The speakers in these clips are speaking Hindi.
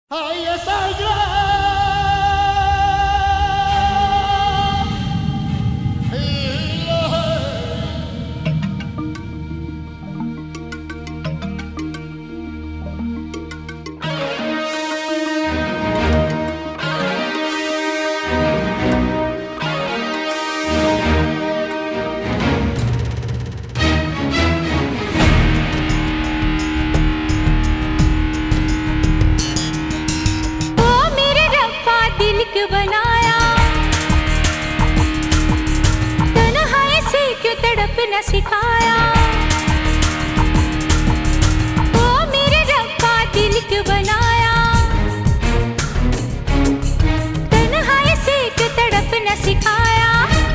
बनाया तन्हाई से क्यों तड़पना सिखाया। ओ मेरे रब्बा दिल क्यों बनाया तन्हाई से क्यों तड़पना सिखाया।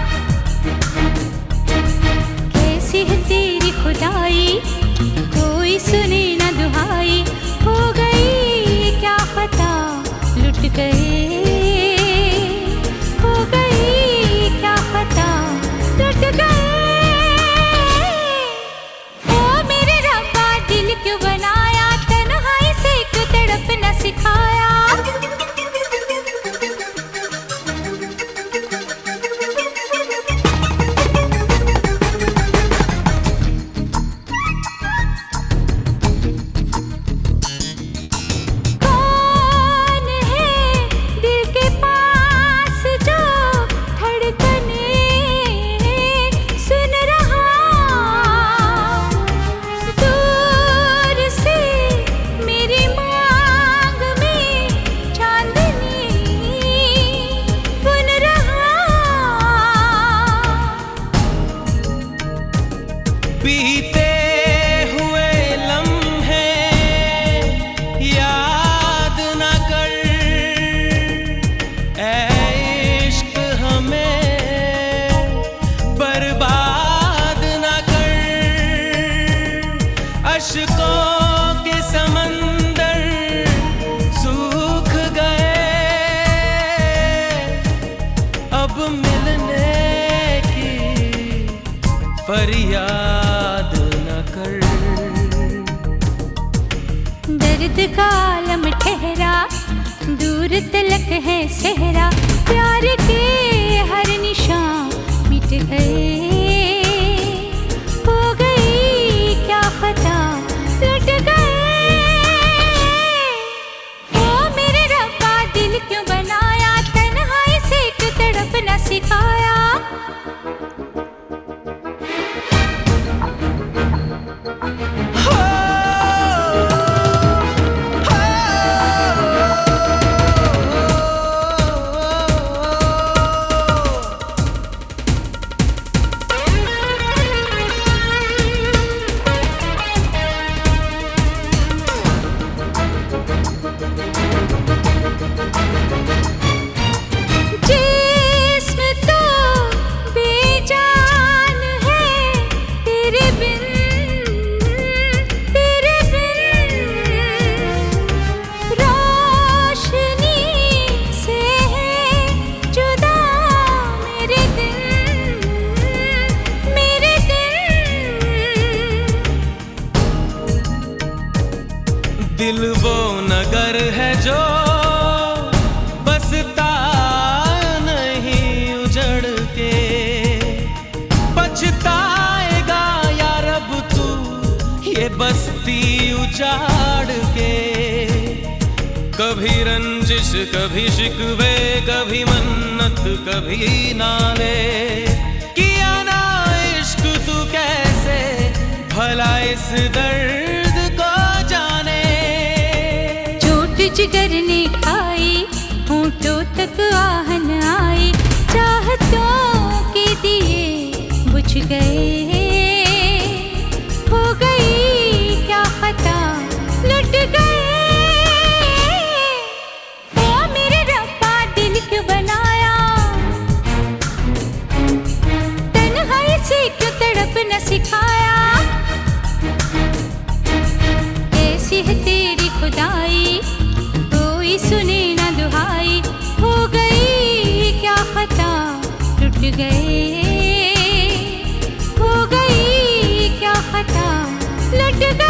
कैसी है तेरी खुदाई कोई सुने ना दुहाई। हो गई क्या पता लुट गए सिखाया। कौन है दिल के पास जो धड़कने सुन रहा। दूर से मेरी बीते हुए लम्हे याद न कर ऐ इश्क हमें बर्बाद न कर। अश्कों के समंदर सूख गए अब मिलने की फरियाद दर्द का आलम ठहरा दूर तलक है सहरा। प्यार के हर निशान मिट गए। हो गई क्या पता लुट गए। ओ मेरे रब्बा दिल क्यों बनाया तन्हाई से क्यों तड़पना सिखाया। दिल वो नगर है जो बसता नहीं उजड़ के। पछताएगा या रब तू ये बस्ती उजाड़ के। कभी रंजिश कभी शिकवे कभी मन्नत कभी नाले। किया ना इश्क तू कैसे भला इस दर्द को जाने। जिगर ने खाई होठों तक आहन आई। चाहतों के दिए बुझ गए। हो गई क्या पता लुट गए। ओ मेरे रब्बा दिल क्यों बनाया तन्हाई से क्यों तड़पना सिखाया। कैसी है तेरी खुदाई कोई सुने ना दुहाई। हो गई क्या पता लुट गए। हो गई क्या पता लुट गए।